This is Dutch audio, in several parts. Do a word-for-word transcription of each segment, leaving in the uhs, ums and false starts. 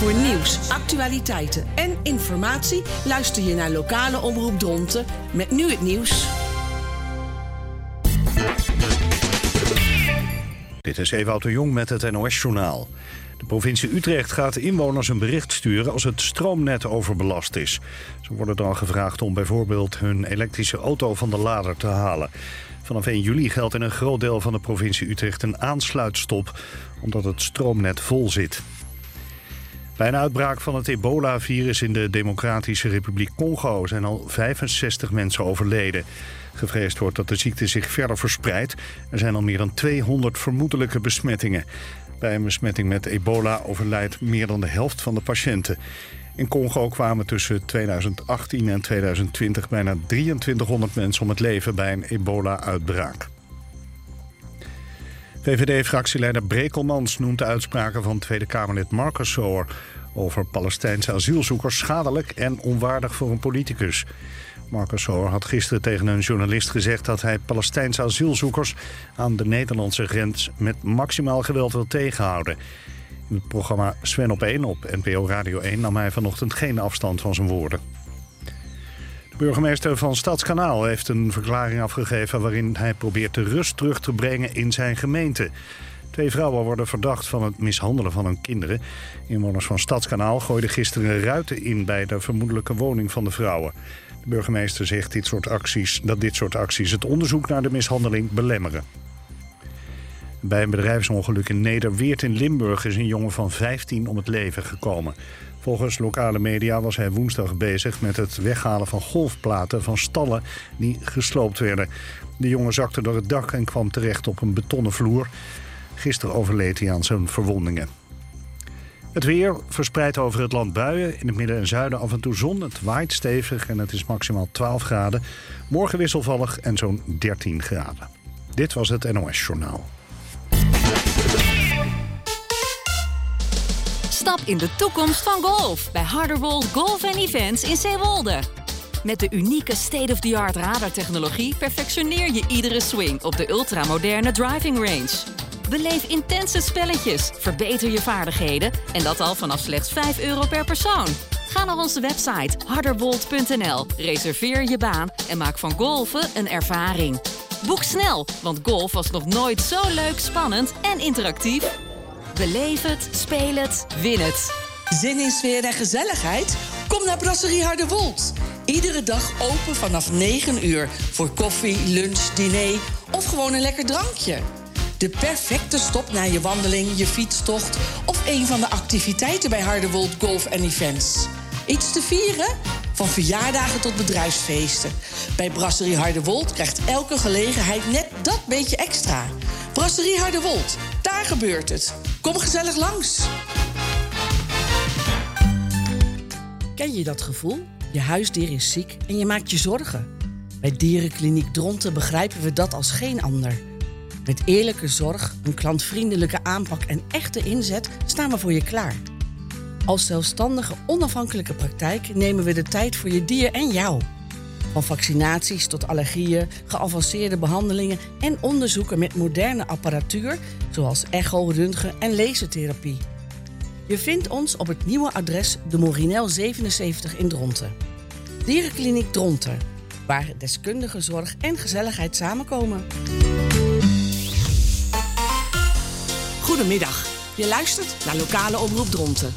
Voor nieuws, actualiteiten en informatie luister je naar lokale omroep Dronten met nu het nieuws. Dit is Ewout de Jong met het N O S-journaal. De provincie Utrecht gaat inwoners een bericht sturen als het stroomnet overbelast is. Ze worden dan gevraagd om bijvoorbeeld hun elektrische auto van de lader te halen. Vanaf één juli geldt in een groot deel van de provincie Utrecht een aansluitstop, omdat het stroomnet vol zit. Bij een uitbraak van het ebola-virus in de Democratische Republiek Congo zijn al vijfenzestig mensen overleden. Gevreesd wordt dat de ziekte zich verder verspreidt. Er zijn al meer dan tweehonderd vermoedelijke besmettingen. Bij een besmetting met ebola overlijdt meer dan de helft van de patiënten. In Congo kwamen tussen tweeduizend achttien en tweeduizend twintig bijna drieëntwintighonderd mensen om het leven bij een ebola-uitbraak. V V D-fractieleider Brekelmans noemt de uitspraken van Tweede Kamerlid Marcussoor over Palestijnse asielzoekers schadelijk en onwaardig voor een politicus. Marcussoor had gisteren tegen een journalist gezegd dat hij Palestijnse asielzoekers aan de Nederlandse grens met maximaal geweld wil tegenhouden. In het programma Sven op één op N P O Radio één nam hij vanochtend geen afstand van zijn woorden. De burgemeester van Stadskanaal heeft een verklaring afgegeven waarin hij probeert de rust terug te brengen in zijn gemeente. Twee vrouwen worden verdacht van het mishandelen van hun kinderen. Inwoners van Stadskanaal gooiden gisteren ruiten in bij de vermoedelijke woning van de vrouwen. De burgemeester zegt dit soort acties, dat dit soort acties het onderzoek naar de mishandeling belemmeren. Bij een bedrijfsongeluk in Nederweert in Limburg is een jongen van vijftien om het leven gekomen. Volgens lokale media was hij woensdag bezig met het weghalen van golfplaten van stallen die gesloopt werden. De jongen zakte door het dak en kwam terecht op een betonnen vloer. Gisteren overleed hij aan zijn verwondingen. Het weer verspreidt over het land buien. In het midden en zuiden af en toe zon. Het waait stevig en het is maximaal twaalf graden. Morgen wisselvallig en zo'n dertien graden. Dit was het N O S-journaal. Stap in de toekomst van golf bij Harderwold Golf and Events in Zeewolde. Met de unieke state-of-the-art radartechnologie perfectioneer je iedere swing op de ultramoderne driving range. Beleef intense spelletjes, verbeter je vaardigheden en dat al vanaf slechts vijf euro per persoon. Ga naar onze website harderwold punt n l, reserveer je baan en maak van golfen een ervaring. Boek snel, want golf was nog nooit zo leuk, spannend en interactief. Beleef het, speel het, win het. Zin in sfeer en gezelligheid? Kom naar Brasserie Harderwold. Iedere dag open vanaf negen uur voor koffie, lunch, diner of gewoon een lekker drankje. De perfecte stop na je wandeling, je fietstocht of een van de activiteiten bij Harderwold Golf and Events. Iets te vieren? Van verjaardagen tot bedrijfsfeesten. Bij Brasserie Harderwold krijgt elke gelegenheid net dat beetje extra. Brasserie Harderwold, daar gebeurt het. Kom gezellig langs. Ken je dat gevoel? Je huisdier is ziek en je maakt je zorgen. Bij Dierenkliniek Dronten begrijpen we dat als geen ander. Met eerlijke zorg, een klantvriendelijke aanpak en echte inzet staan we voor je klaar. Als zelfstandige, onafhankelijke praktijk nemen we de tijd voor je dier en jou. Van vaccinaties tot allergieën, geavanceerde behandelingen en onderzoeken met moderne apparatuur, zoals echo, röntgen en lasertherapie. Je vindt ons op het nieuwe adres de Morinel zevenenzeventig in Dronten. Dierenkliniek Dronten, waar deskundige zorg en gezelligheid samenkomen. Goedemiddag, je luistert naar lokale omroep Dronten.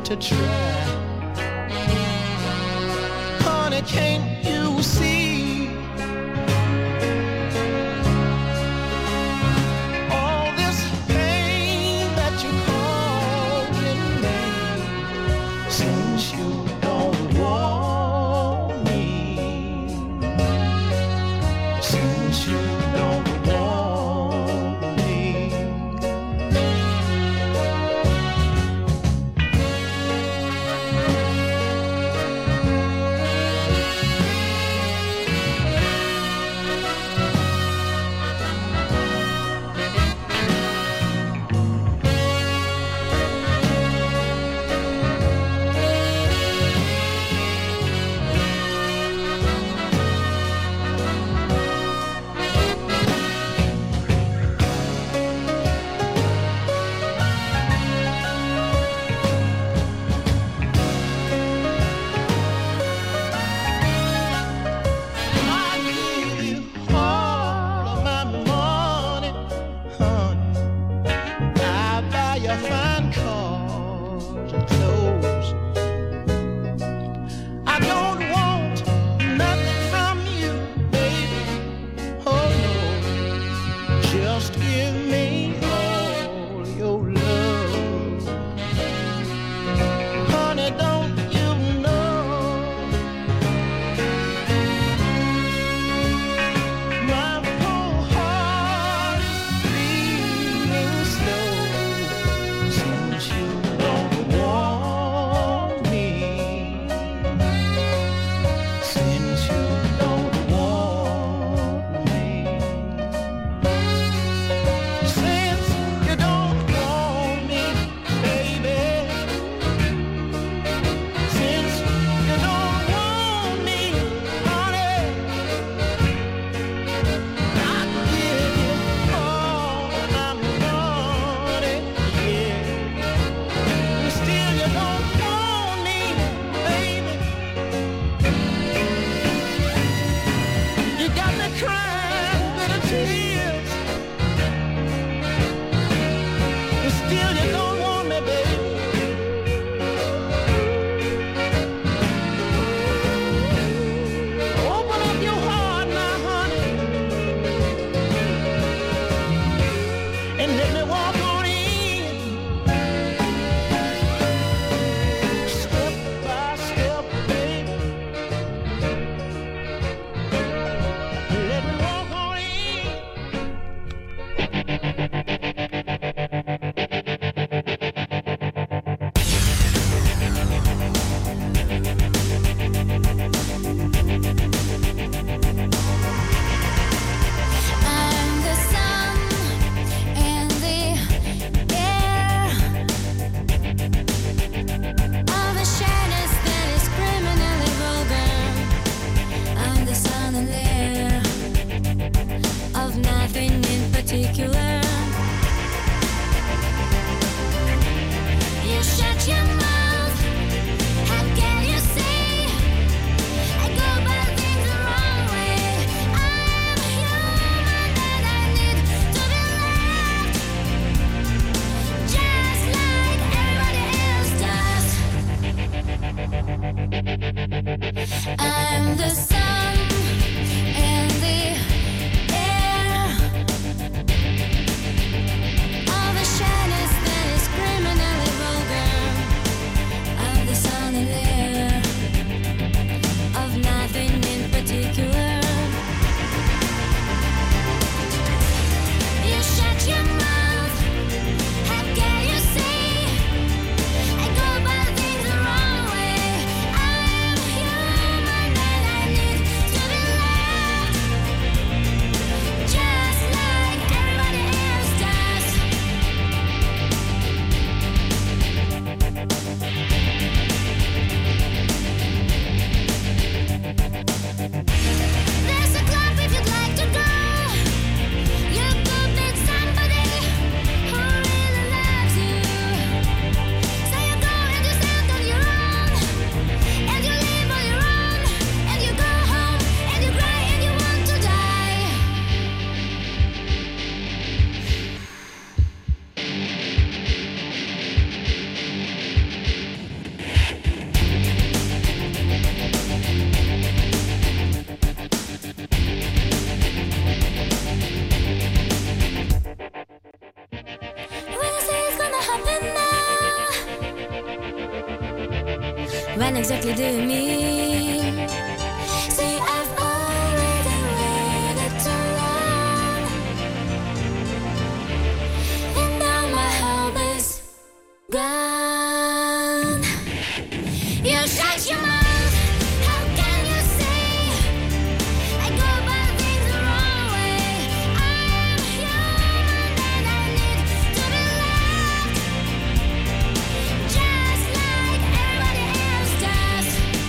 to try. Honey, can't you see? All this pain that you causing me, since you don't want me, since you don't want me. Let me walk exactly do you mean? See, I've already waited too long, and now my hope is gone. You shut your mouth. How can you say I go about things the wrong way? I'm human and I need to be loved, just like everybody else does.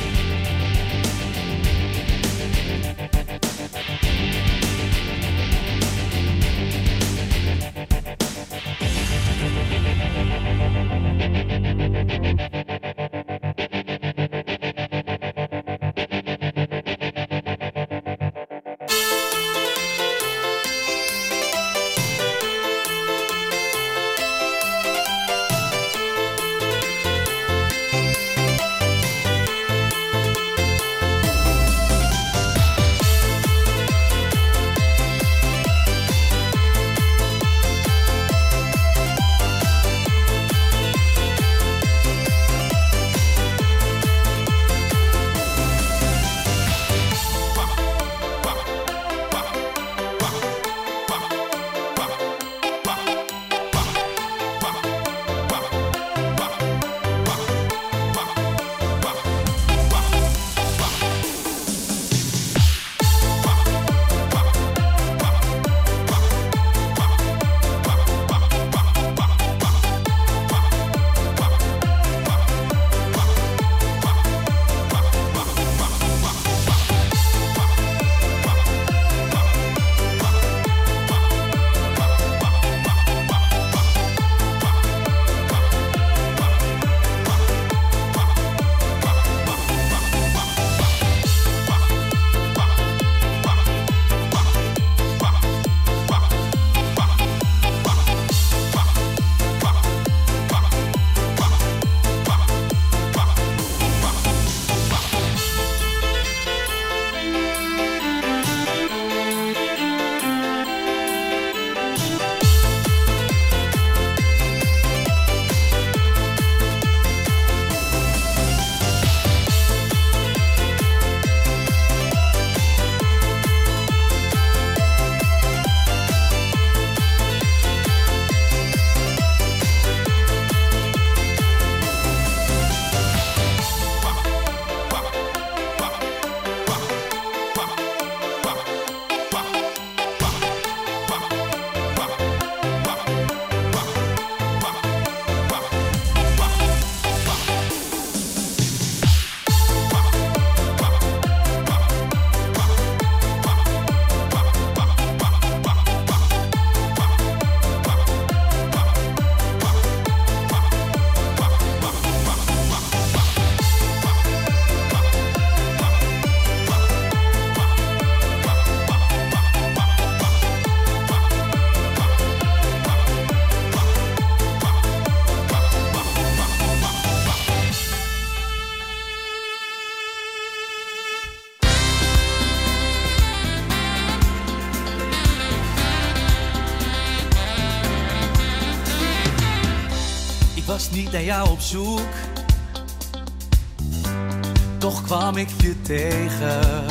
Was niet naar jou op zoek, toch kwam ik je tegen.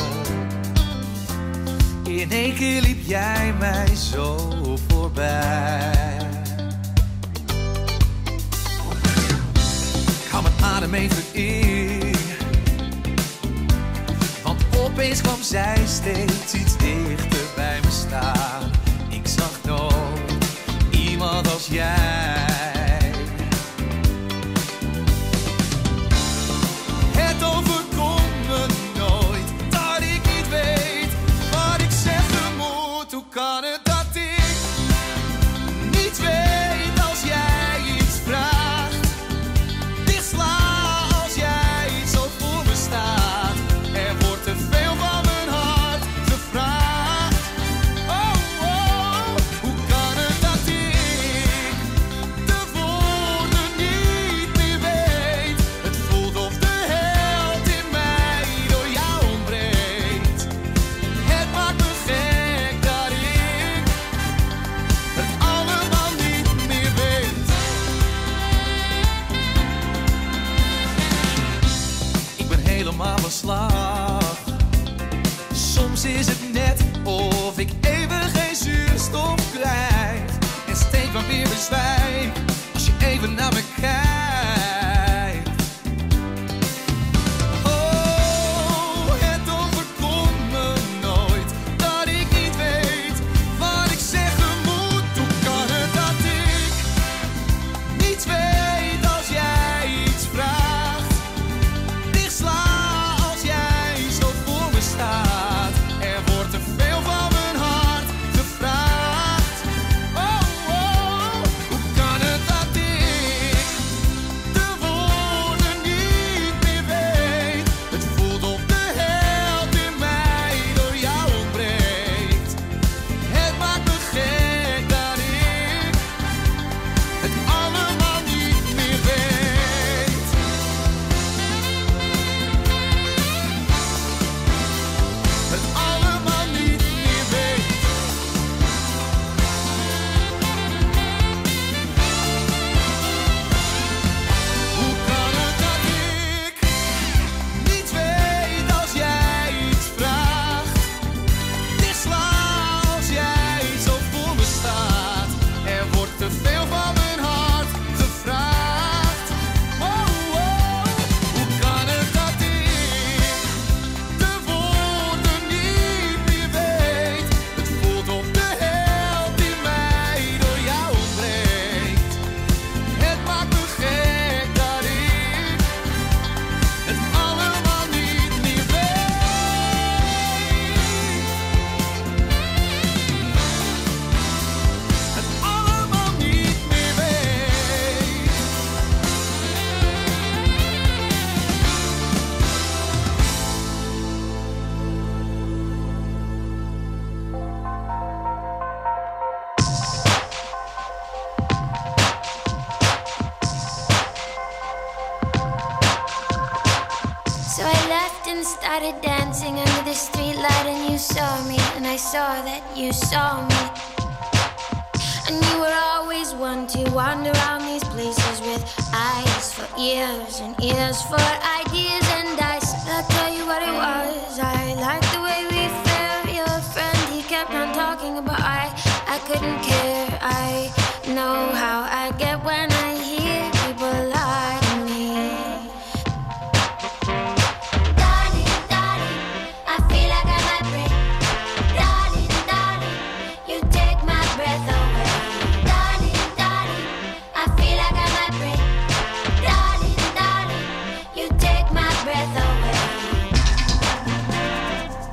In één keer liep jij mij zo voorbij. Ik hou mijn adem even in, want opeens kwam zij steeds iets dichter bij me staan. Ik zag nooit iemand als jij. Kan het dat ik niet weet als jij iets vraagt? Dichtsla als jij zo voor me staat. Er wordt te veel van mijn hart gevraagd. Oh, oh, hoe kan het dat ik de woorden niet meer weet? Het voelt of de held in mij door jou ontbreekt. Het maakt me gek dat ik is het net of ik even geen zuurstof krijg. En steeds maar weer bezwijk als je even naar me kijkt. Oh, het overkomt me nooit dat ik niet weet wat ik zeggen moet. Hoe kan het dat ik niets weet als jij iets vraagt? Dichtsla als jij zo voor me staat. Er wordt te veel van mijn hart gevraagd. Oh, oh, hoe kan het dat ik de woorden niet meer weet? Het voelt of de helft in mij door jou ontbreekt. Het maakt me gek dat ik het allemaal niet meer weet. Het allemaal niet meer weet. Hoe kan het dat ik niets weet als jij iets vraagt? Dichtsla als jij zo voor me staat. Er wordt te veel van mijn hart gevraagd. Oh, oh, hoe kan het dat ik de woorden niet meer weet? Het voelt of de helft in mij door jou ontbreekt. Het maakt me gek dat ik het allemaal niet meer weet. Het allemaal niet meer weet. So I left and started dancing under the streetlight, and you saw me, and I saw that you saw me. And you were always one to wander around these places with eyes for ears and ears for ideas. And I said, I'll tell you what it was. I liked the way we felt. Your friend, he kept on talking about I, I couldn't care. I know how I get when I hear people lie to me. Darling, darling, I feel like I might break. Darling, darling, you take my breath away. Darling, darling, I feel like I might break. Darling, darling, you take my breath away.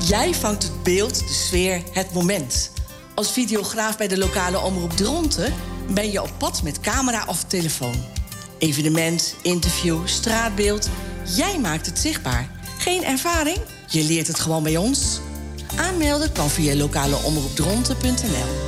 Jij vangt het beeld, de sfeer, het moment. Als videograaf bij de lokale omroep Dronten ben je op pad met camera of telefoon. Evenement, interview, straatbeeld. Jij maakt het zichtbaar. Geen ervaring? Je leert het gewoon bij ons. Aanmelden kan via lokaleomroepdronten punt n l.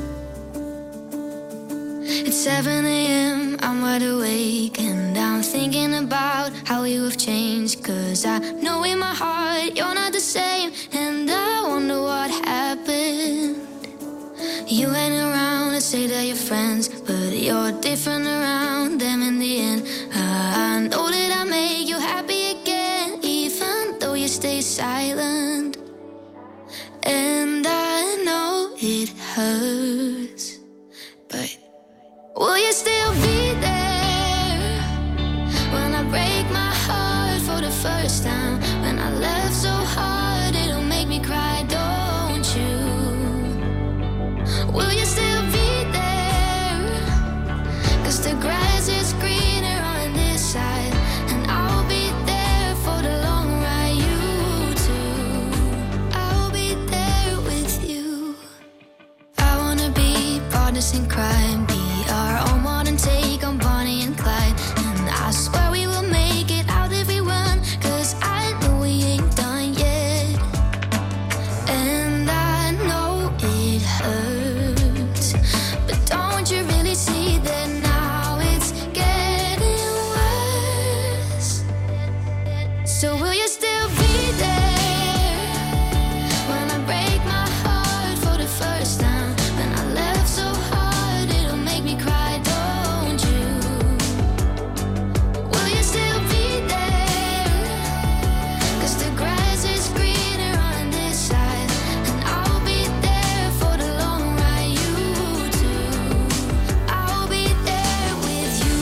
It's seven a.m., I'm wide awake, and I'm thinking about how you have changed. Cause I know in my heart you're not the same, and I wonder what happened. You hang around and say that you're friends, but you're different around them in the end. I know that I make you happy again, even though you stay silent. And I know it hurts, but will you still be there when I break my heart for the first time? When I laugh so hard it'll make me cry, don't you? Will you still be there? Cause the grass is greener on this side, and I'll be there for the long ride, you too. I'll be there with you. I wanna be partners in crime, our own modern take on Bonnie and Clyde. And I swear we will make it out if we run, cause I know we ain't done yet. And I know it hurts, but don't you really see that now it's getting worse? So will you still be there when I break my heart for the first time? When I laugh so hard it'll make me cry, don't you? Will you still be there? Cause the grass is greener on this side, and I'll be there for the long ride, you too. I'll be there with you.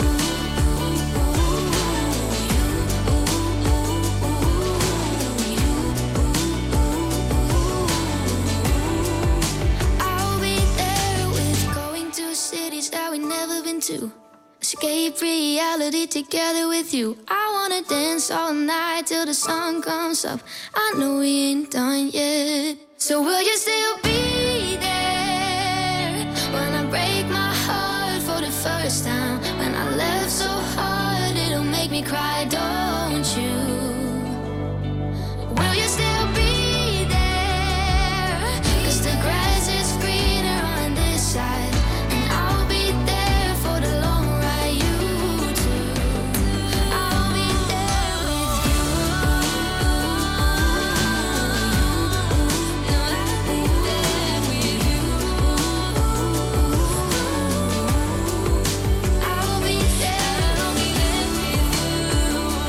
I'll be there with going to cities that we never been to. Escape reality together with you. I wanna dance all night till the sun comes up. I know we ain't done yet. So will you still be there when I break my heart for the first time? When I laugh so hard it'll make me cry, don't you? Will you still be there? Cause the grass is greener on this side, and I'll be there for the long ride, you too. I'll be there with you. I'll be there with you. I'll be there, I'll be there with you.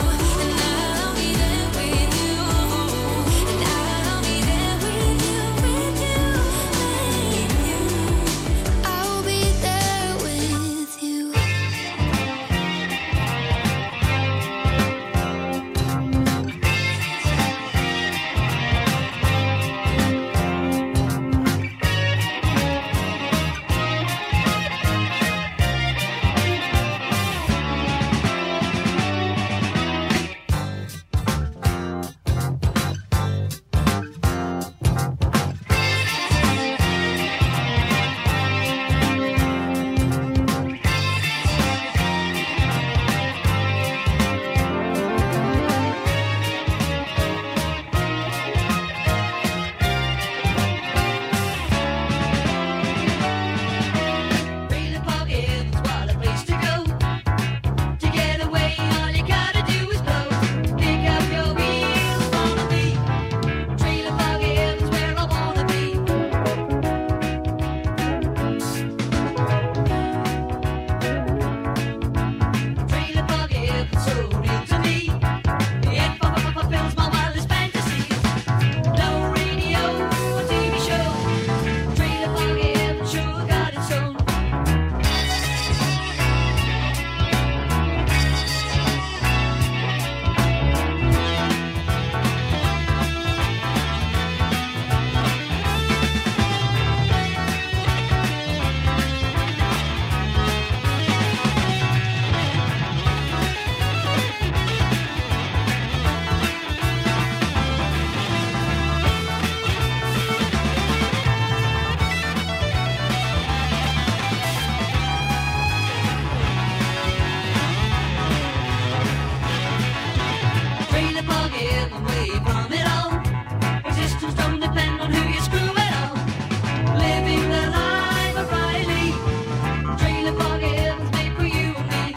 getting away from it all. Existence don't depend on who you screw at all. Living the life of Riley, trailer park heaven's made for you and me.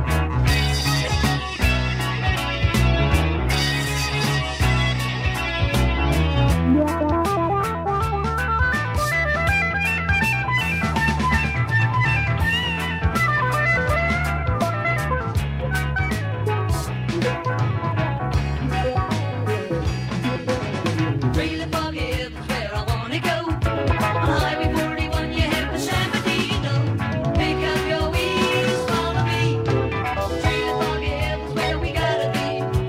Trailer park heaven's where I wanna go. On Highway forty-one you head for San Bernardino. Pick up your wheels, follow me. Trailer park heaven's where we gotta be.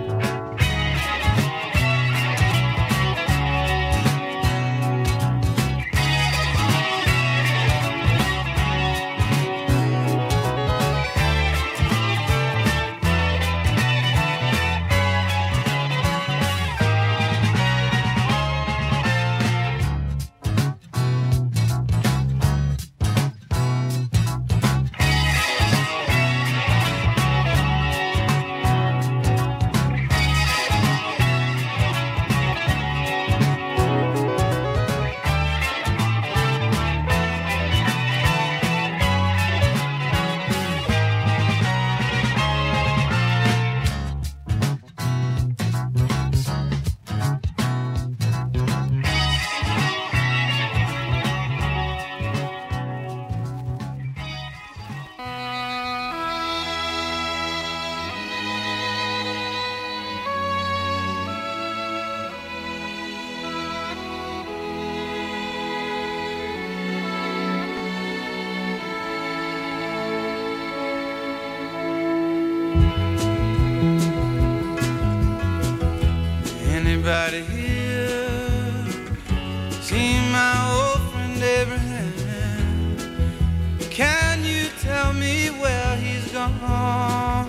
Anybody here seen my old friend Abraham? Can you tell me where he's gone?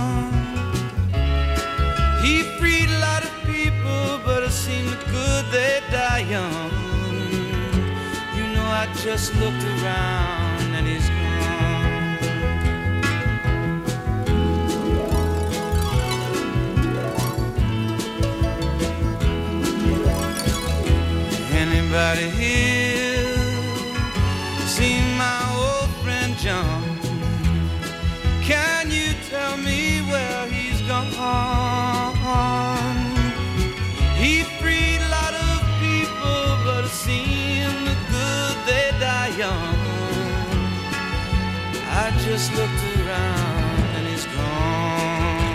He freed a lot of people, but it seemed good they die young. You know, I just looked around and he's gone. Anybody here seen my old friend John? Can you tell me where he's gone? He freed a lot of people, but it seemed good they die young. I just looked around and he's gone.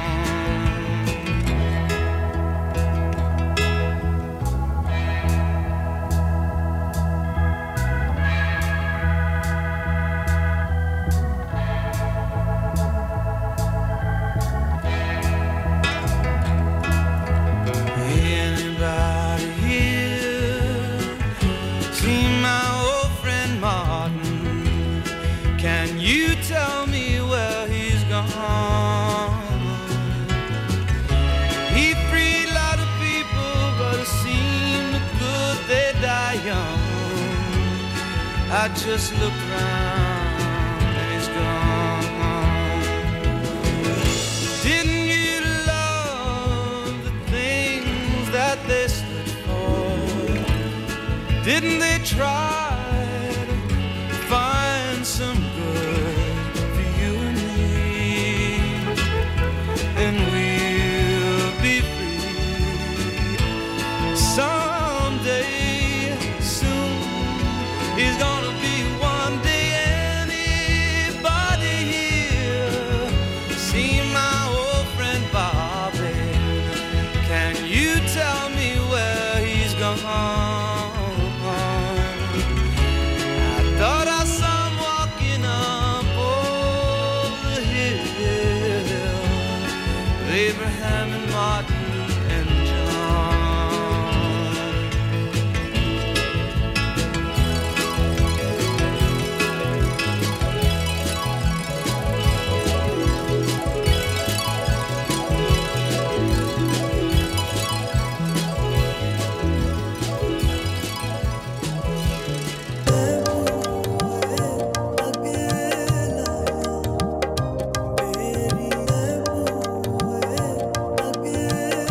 Anybody here seen my old friend Martin? Can you tell me where he's gone? He freed a lot of people, but it seemed good they die young. I just looked around and he's gone. Didn't you love the things that they stood for? Didn't they try to find some good for you and me? And we'll be free someday soon. He's gonna be one day. Anybody here seen my old friend Bobby? Can you tell me where he's gone? I thought I saw him walking up over the hill with Abraham and Martin and John. Again.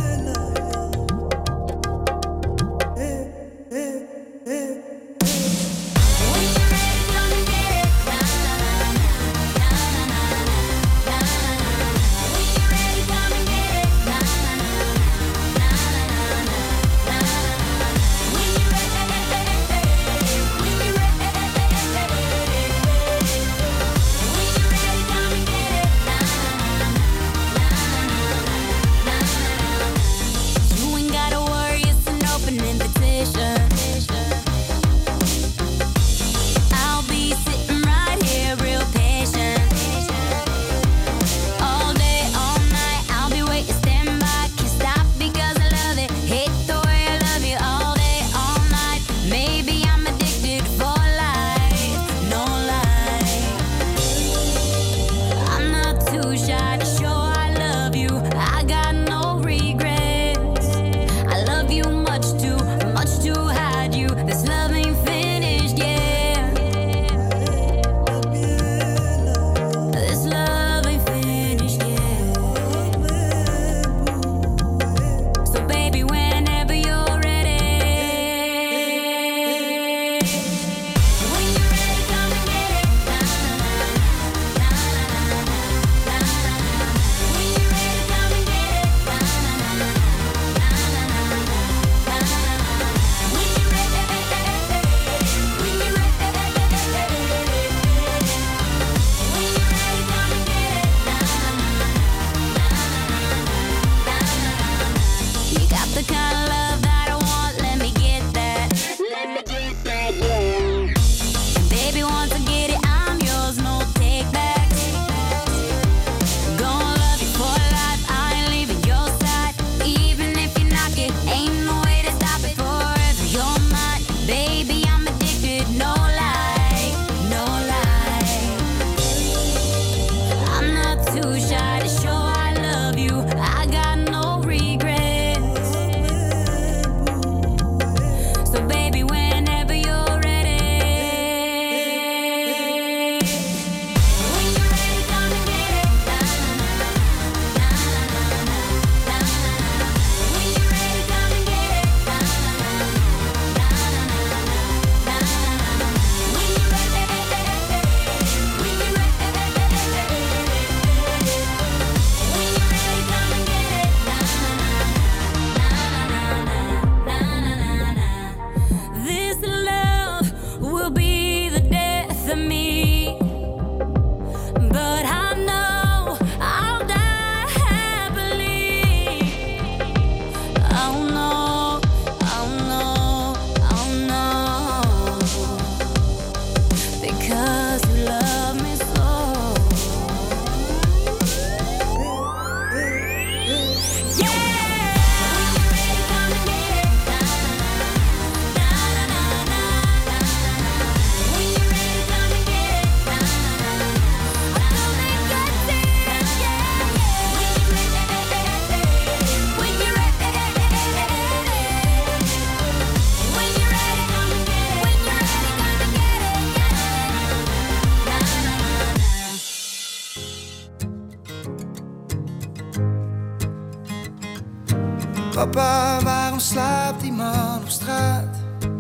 Papa, waarom slaapt die man op straat?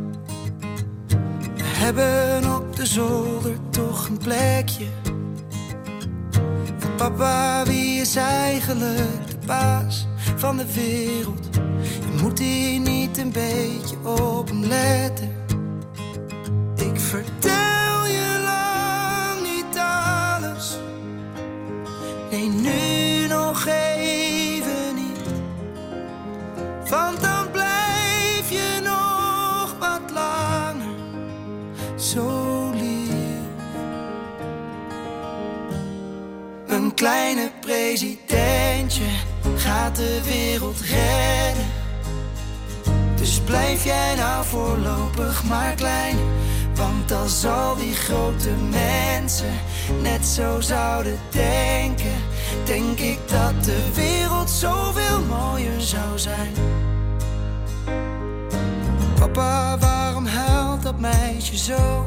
We hebben op de zolder toch een plekje. En papa, wie is eigenlijk de baas van de wereld? Je moet hier niet een beetje op hem letten. Ik vertel je lang niet alles. Nee, nu nog even niet. Want dan blijf je nog wat langer zo lief. Een kleine presidentje gaat de wereld redden. Dus blijf jij nou voorlopig maar klein. Want als al die grote mensen net zo zouden denken, denk ik dat de wereld zoveel mooier zou zijn. Papa, waarom huilt dat meisje zo?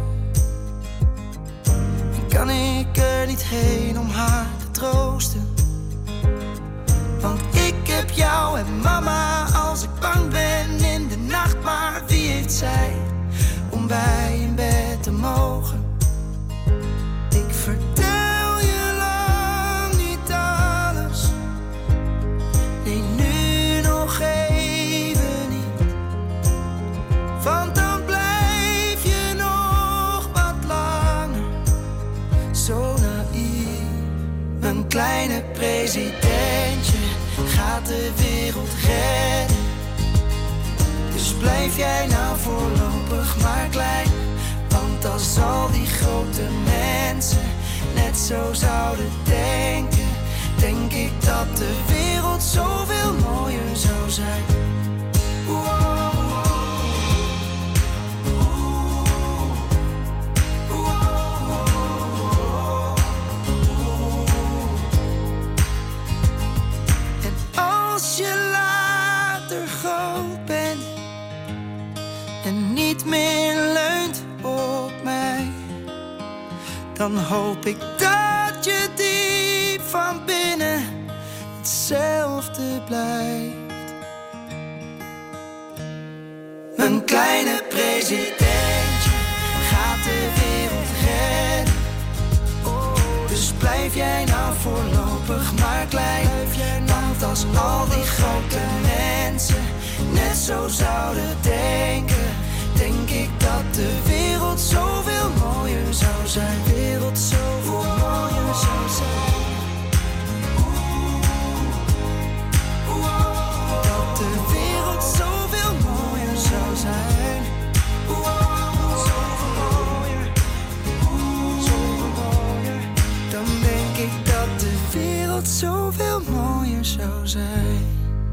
En kan ik er niet heen om haar te troosten? Want ik heb jou en mama als ik bang ben in de nacht. Maar wie heeft zij om bij in bed te mogen? Ik vertel je lang niet alles. Nee, nu nog even niet. Want dan blijf je nog wat langer zo naïef. Een kleine presidentje gaat de wereld redden. Dus blijf jij nou voorlopig maar klein. Want als al die grote mensen net zo zouden denken, denk ik dat de wereld zoveel mooier zou zijn. Wow. Als je later groot bent en niet meer leunt op mij, dan hoop ik dat je diep van binnen hetzelfde blijft. Een kleine presidentje gaat de wereld redden. Dus blijf jij nou voorlopig maar klein. Want als al die grote mensen net zo zouden denken, denk ik dat de wereld zoveel mooier zou zijn. De wereld zoveel mooier zou zijn. Dat de wereld zoveel mooier zou zijn. Zoveel mooier. Zoveel mooier. Dan denk ik dat de wereld zoveel mooier zou zijn.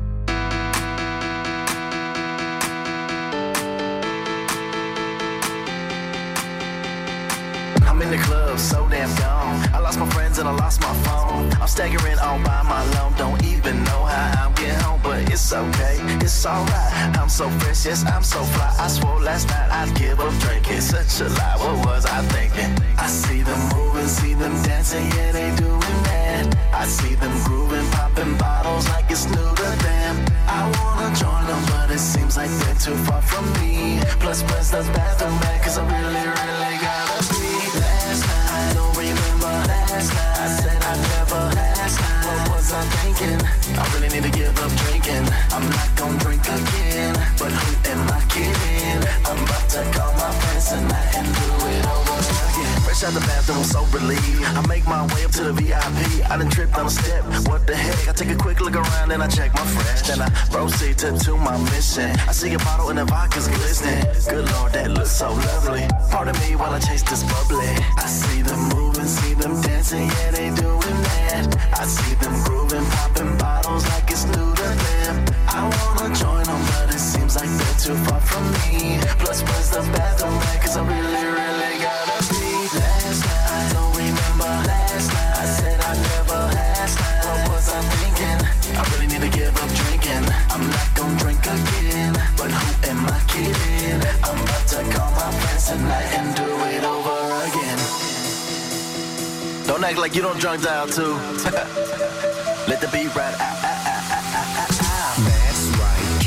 I'm in the club, so damn gone. I lost my friends and I lost my phone. I'm staggering all by my loan. Don't even know how I'm getting home, but it's okay, it's alright. I'm so fresh, yes, I'm so fly. I swore last night I'd give up drinking. Such a lie, what was I thinking? I see them moving, see them dancing, yeah, they doing that. I see them grooving, popping bottles like it's new to them. I wanna join them, but it seems like they're too far from me. Plus, plus the bathroom man, cause I really, really gotta be. Last night, I don't remember last night. I said I never last night. What was I thinking? I really need to give up drinking. I'm not gonna drink again, but who am I kidding? I'm about to call my friends tonight and do it over again. Fresh out the bathroom, so relieved. I make my way up to the V I P. I done tripped on a step. What the heck? I take a quick look around and I check my fresh. Then I proceed to, to my mission. I see a bottle and the vodka's glistening. Good Lord, that looks so lovely. Pardon me while I chase this bubbly. I see them moving, see them dancing, yeah, they doing that. I see them grooving, popping bottles like it's new to them. I wanna join them, but it seems like they're too far from me. Plus, plus the bathroom man, cause I really, really gotta be. Last night, I don't remember last night. I said I never last night. What was I thinking? I really need to give up drinking. I'm not gonna drink again, but who am I kidding? I'm about to call my friends tonight and do it over again. Don't act like you don't drunk dial too. Let the beat ride. Ah, ah, ah, ah, ah, ah. That's right.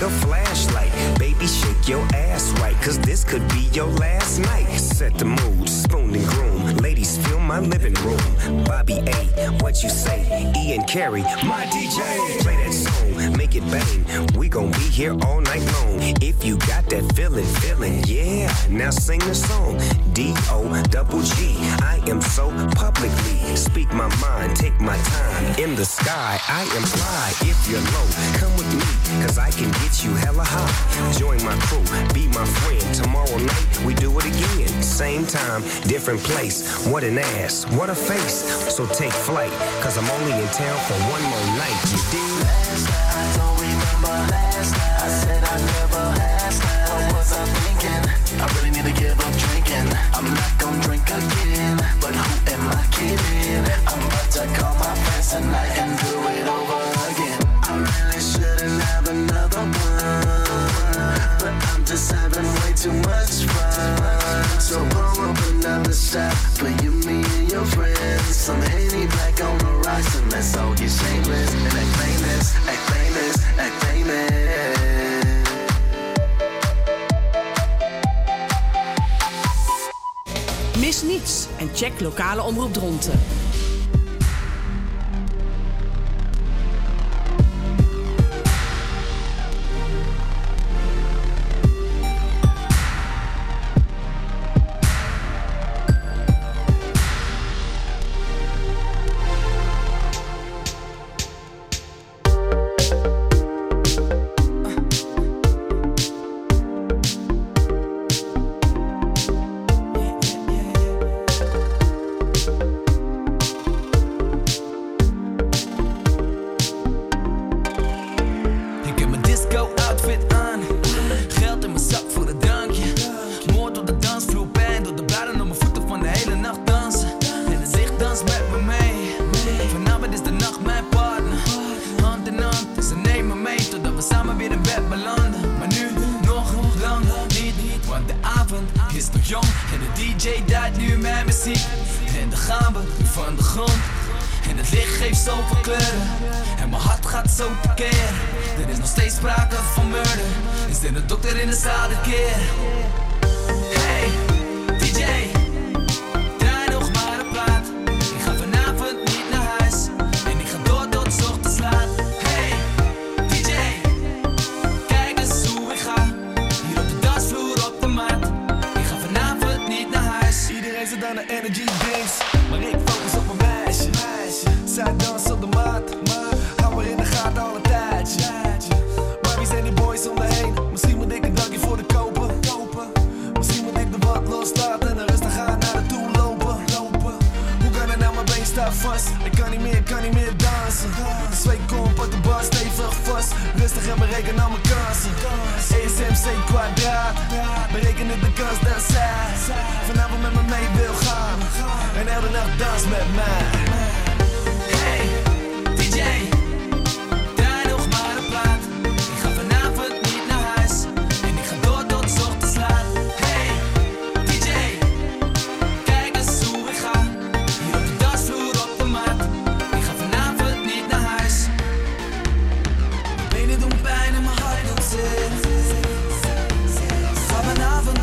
a flashlight. Baby, shake your ass right, cause this could be your last night. Set the mood, spoon and groom. Ladies, fill my living room. Bobby A, what you say? Ian Carey, my D J. Play that song, make it bang. We gon' be here all night long. If you got that feeling, feeling, yeah. Now sing the song. D O double G. I am so publicly. Speak my mind, take my time. In the sky, I am fly. If you're low, come with me, cause I can get you hella high. Join my crew, be my friend. Tomorrow night, we do it again. Same time, different place. What an ass, what a face. So take flight, cause I'm only in town for one more night. You dig? Last night, I don't remember last night. I said I never asked that. What was I thinking? I really need to give up drinking. I'm not gonna drink again, but who am I kidding? I'm about to call my friends tonight and do it over again. I really shouldn't have another one, but I'm just having way too much fun. So pour up another shot for you, me, and your friends. Some Henny Black on the rocks, and let's all get shameless and act famous, act famous, act famous. Mis niets en check lokale omroep Dronten.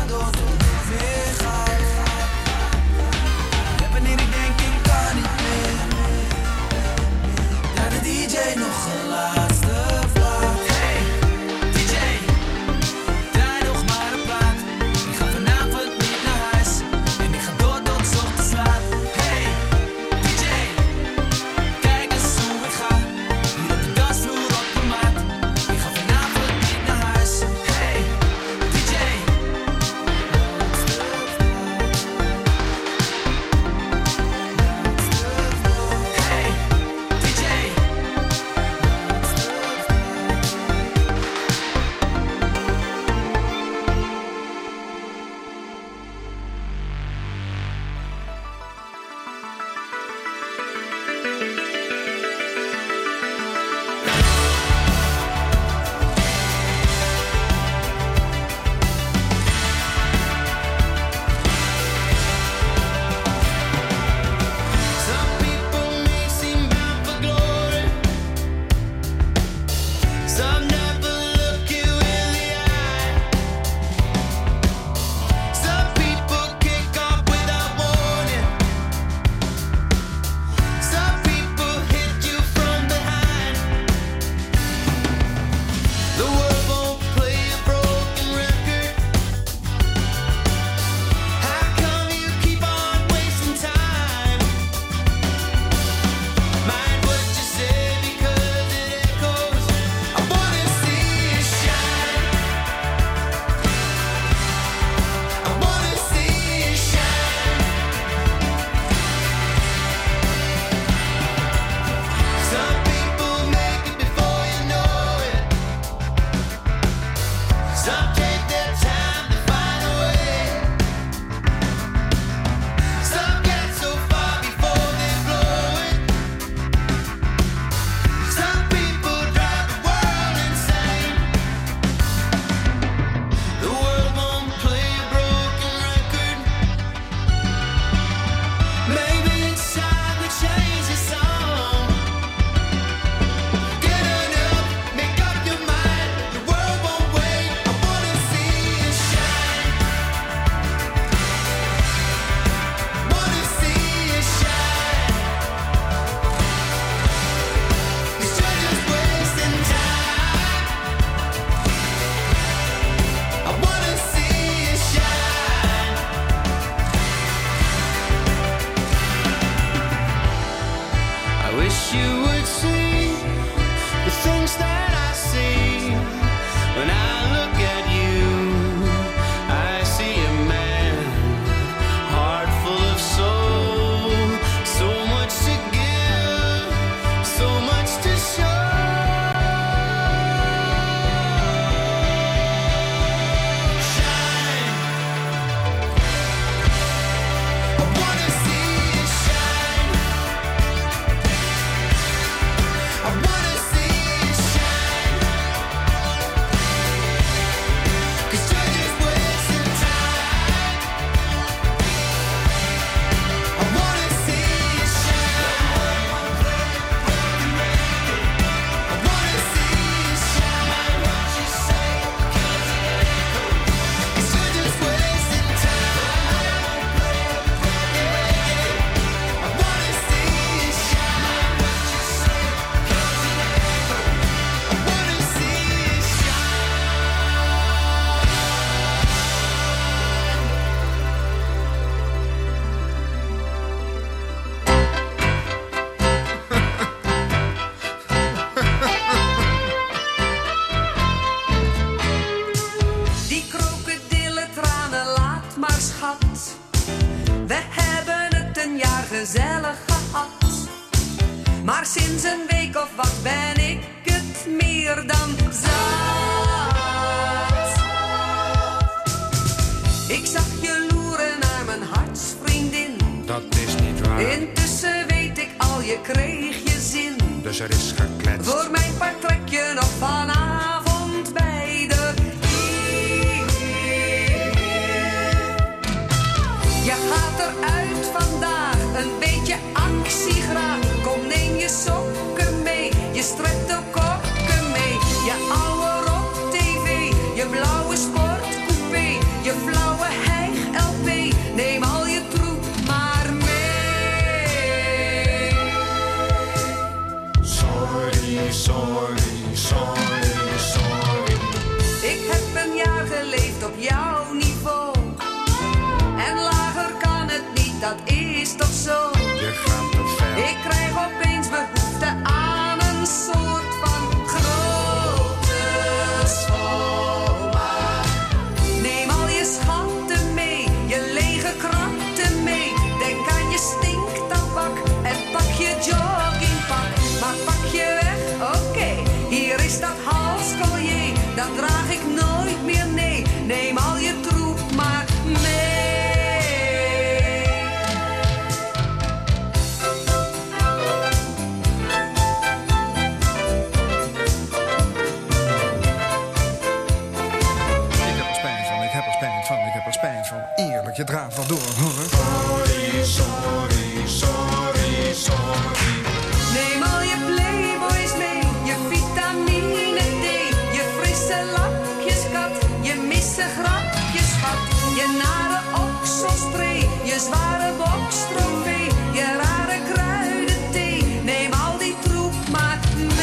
Wanneer ik denk ik kan niet meer. you would see the things that I see when I look at you. I see a man, heart full of soul, so much to give, so much to show. Shine, I wanna see you shine. I wanna see you shine. 'Cause you're just wasting time. I wanna see you shine. I wanna see you shine. What you say, 'cause you're just wasting time. I wanna see you shine. What you say, I wanna see you Die krokodillentranen, laat maar schat. We hebben het een jaar gezellig gehad. Maar sinds een week of wat ben ik het meer dan zat. Ik zag je loeren naar mijn hartsvriendin. Dat is niet waar, Intussen weet ik al, je kreeg je zin. dus er is gekletst. Voor mijn part trek je nog vanavond bij de Heer. Je gaat eruit vandaag, een beetje actie graag. Kom, neem je sokken mee, je streptokokken mee. Je ouwe rock tv, je blauwe sportcoupé. Je flauwe hijg-L P, neem al je troep maar mee. Sorry, sorry, sorry, sorry. Ik heb een jaar geleefd op jouw niveau. En lager kan het niet, dat is toch zo. Je gaat te ver. Ik krijg opeens behoefte aan een soort van grote schoonmaak. Neem al je schatten mee, je lege krachten mee. Denk aan je stinktabak en pak je joggingpak. Maar pak je weg, oké, hier is dat halscollier. Dat draag ik nooit meer, nee. Neem al je troep maar mee. Ik heb er spijt van, ik heb er spijt van, ik heb er spijt van. Eerlijk, je draaft wel door, hoor. Sorry, sorry, sorry, sorry. Neem al je Playboys mee, je vitamine D, je frisse lakjes kat, je misse grapjes schat, je nare okselspray, je zware bokstrofee, je rare kruidenthee. Neem al die troep maar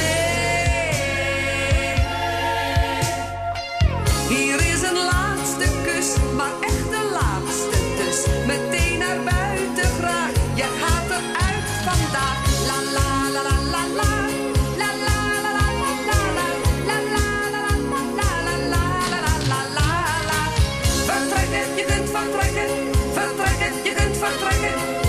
mee. Hier is een laatste kus, maar echt de laatste dus. Meteen naar buiten graag, je gaat eruit vandaag. La la la la la la. La la la la la la la. La la la la la la la la la la la. Vertrekken, je kunt vertrekken. Vertrekken, je kunt vertrekken.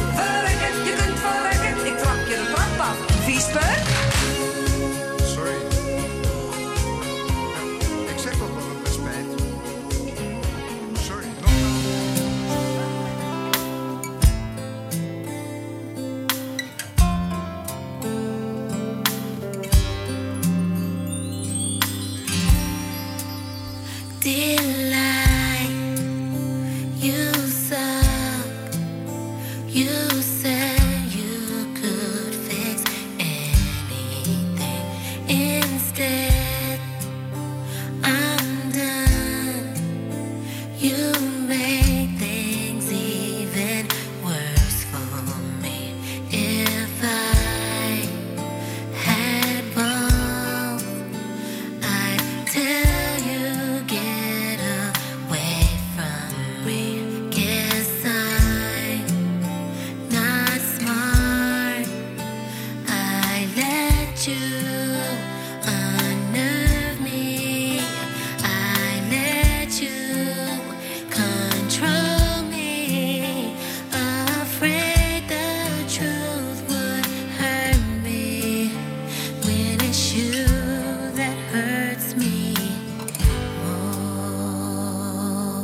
let you unnerve me. I let you control me. Afraid the truth would hurt me when it's you that hurts me more.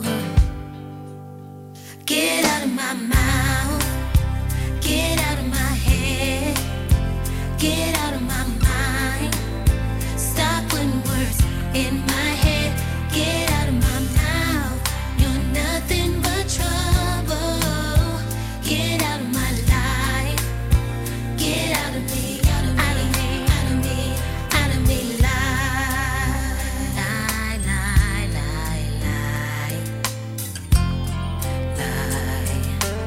Get out of my mouth. Get out of my head. Get out of my mind. Stop putting words in my head. Get out of my mouth. You're nothing but trouble. Get out of my life. Get out of me. Out of me. Out of me. Out of me. Lie. Lie. Lie. Lie. Lie. Lie.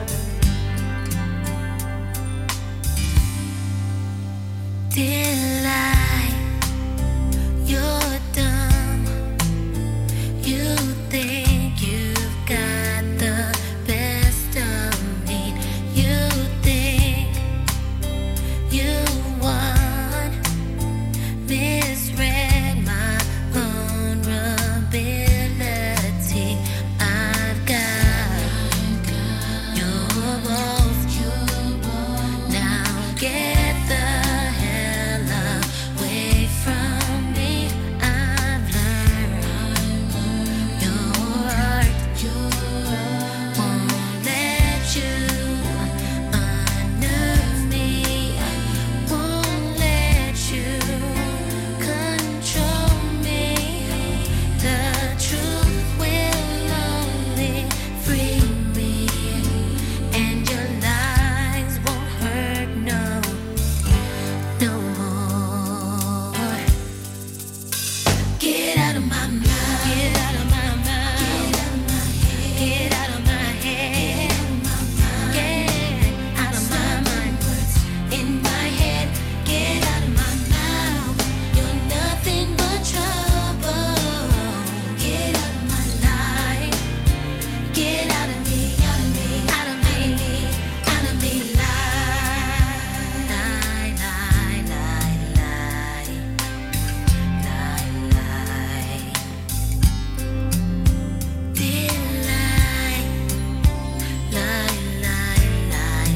Dear lie, you're dumb. You think you've got the best of me. You think you won. Misread my vulnerability. I've got your walls. Now get the hell away from me. I've learned your heart won't let you unnerve me. Won't let you control me. The truth will only free me, and your lies won't hurt no, no more. Get out of my mouth. Get out of my mouth. Get out of my head. Get out of my mind. Words in my head. Get out of my mouth. You're nothing but trouble. Get out of my life. Get out of me. Out of me. Out of me. Out of me. Lie. Lie. Lie. Lie. Lie. Lie. Lie. Dear lie. Lie. Lie. Lie.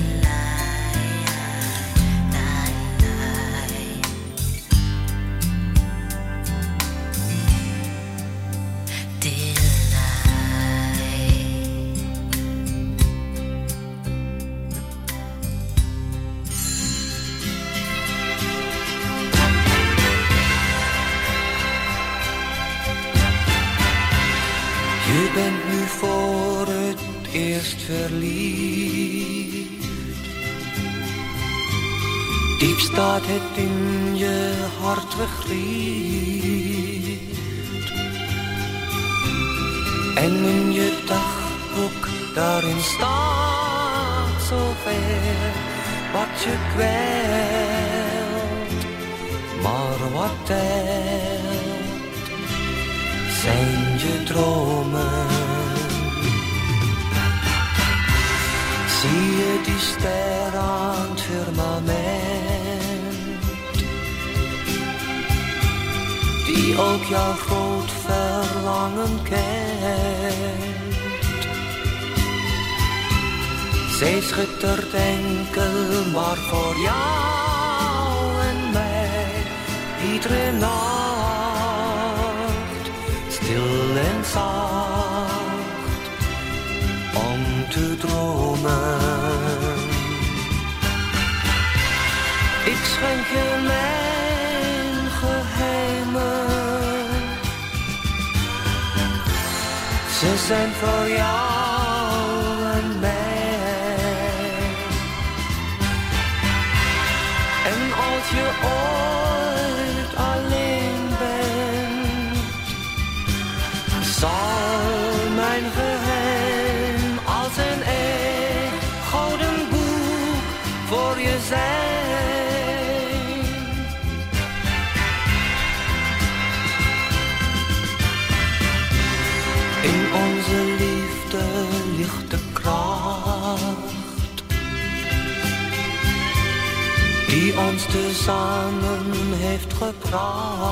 Lie. Lie. Lie. Dear lie. Je bent nu voor het eerst verliefd. Diep staat het in je hart gegriefd. En in je dagboek daarin staat zoveel wat je kwelt. Maar wat telt zijn je dromen. Zie je die ster aan het firmament, die ook jouw groot verlangen kent. Zij schittert enkel maar voor jou en mij, iedere nacht, stil en zacht, om te dromen. Ik schenk je mijn geheimen, ze zijn voor jou en mij. En als je ooit alleen bent, zal mijn geheim als een echt gouden boek voor je zijn. In onze liefde ligt de kracht die ons ons tezamen heeft gebracht.